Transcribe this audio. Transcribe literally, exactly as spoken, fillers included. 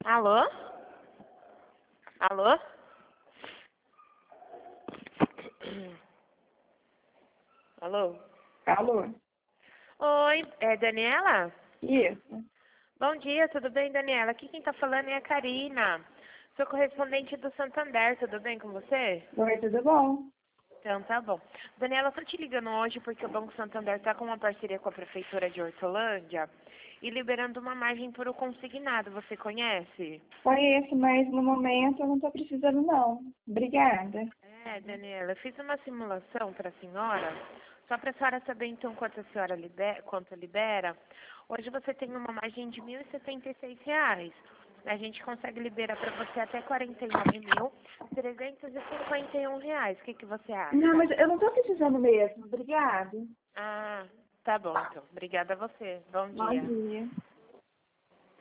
Alô? Alô? Alô? Alô? Oi, é Daniela? Isso. Bom dia, tudo bem, Daniela? Aqui quem tá falando é a Karina. Sou correspondente do Santander, tudo bem com você? Oi, tudo bom? Então tá bom. Daniela, eu tô te ligando hoje porque o Banco Santander tá com uma parceria com a Prefeitura de Hortolândia e liberando uma margem por o consignado. Você conhece? Conheço, mas no momento eu não tô precisando não. Obrigada. É, Daniela, eu fiz uma simulação para a senhora, só para a senhora saber então quanto a senhora libera, quanto libera. Hoje você tem uma margem de mil e setenta e seis reais. A gente consegue liberar para você até quarenta e nove mil trezentos e cinquenta e um reais. O que, que você Não, acha? mas eu não tô precisando mesmo. Obrigada. Ah, tá bom então. Obrigada a você. Bom Bom dia. dia.